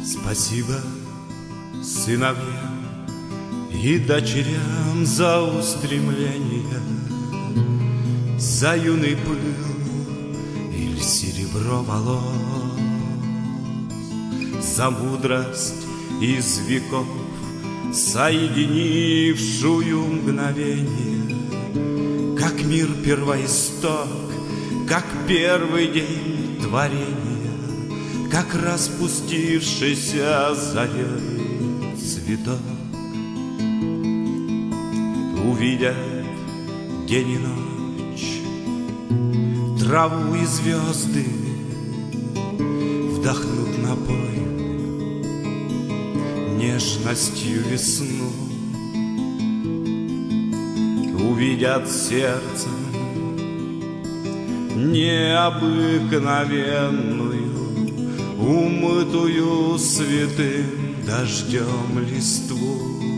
Спасибо сыновьям и дочерям за устремление, за юный пыл или серебро волос, за мудрость из веков, соединившую мгновение, как мир первоисток, как первый день творения, как распустившийся зарей цветок. Увидят день и ночь, траву и звезды, вдохнут напой нежностью весну. Увидят сердцем необыкновенную, умытую святым дождем листву.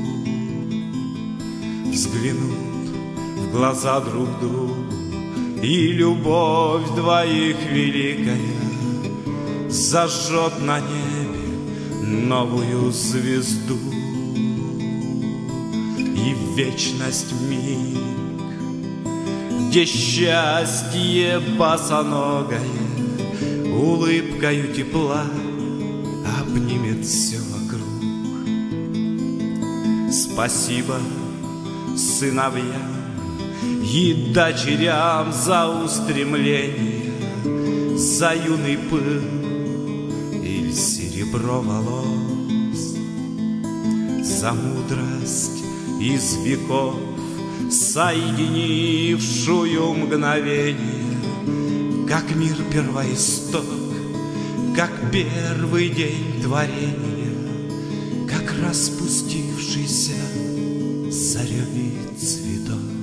Взглянут в глаза друг другу, и любовь двоих великая зажжет на небе новую звезду. И в вечность миг, где счастье босоногое улыбкою тепла обнимет все вокруг. Спасибо сыновьям и дочерям за устремление, за юный пыл или серебро волос, за мудрость из веков, соединившую мгновение, как мир первоисток, как первый день творения, как распустившийся заревит цветок.